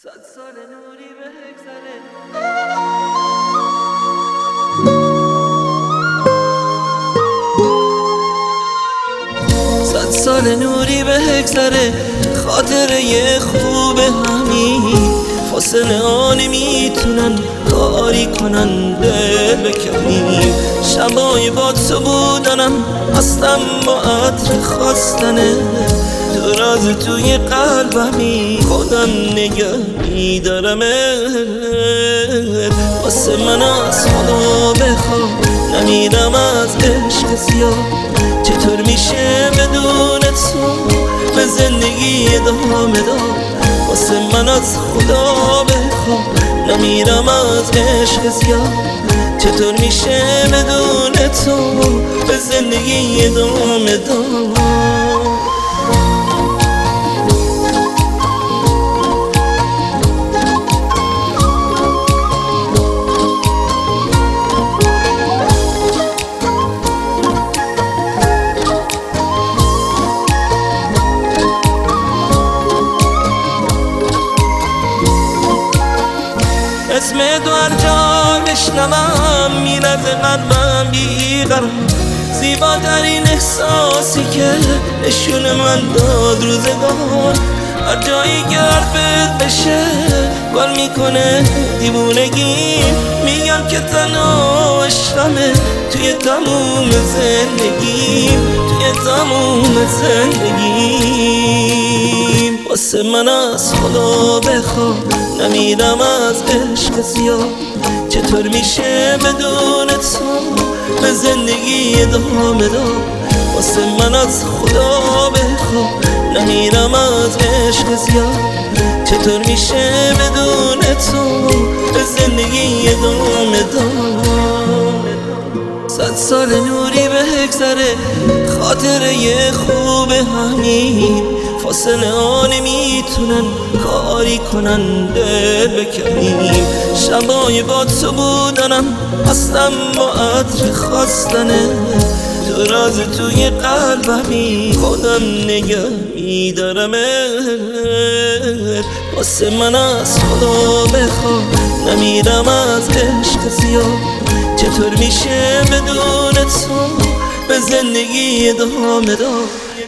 صد سال نوری بگذره، صد سال نوری بگذره، خاطره خوب همین فاصله ها نمیتونن کاری کنن دل بکنیم. شبای با تو بودنم هستم با عطر خواستنه، تو راز توی قلبمی خودم نگه میدارمت. واسه من از خدا بخوا نمیرم از عشق زیاد، چطور میشه بدون تو به زندگی ادامه داد. واسه من از خدا بخوا نمیرم از عشق زیاد، چطور میشه بدون تو به زندگی ادامه داد. اسم تو هر جا بشنوم میلرزه قلبم بیقرار، زیباترین احساسی که نشون من داد روزگار. هر جایی که حرفت بشه گل میکنه دیوونگی، میگم که تنها عشقمه توی تموم زندگیم، توی تموم زندگیم. واسه من از خدا بخوا نمیرم از عشق زیاد، چطور میشه بدون تو به زندگی ادامه داد. واسه من از خدا بخوا نمیرم از عشق زیاد، چطور میشه بدون تو به زندگی ادامه داد. صد سال نوری بگذره، خاطره خوب همین فاصله ها نمیتونن کاری کنن دل بکنیم. شبای با تو بودنم هستم با عطر خواستنه، تو راز توی قلبمی خودم نگه میدارمت. واسه من از خدا بخوا نمیرم از عشق زیاد، چطور میشه بدون تو به زندگی ادامه داد.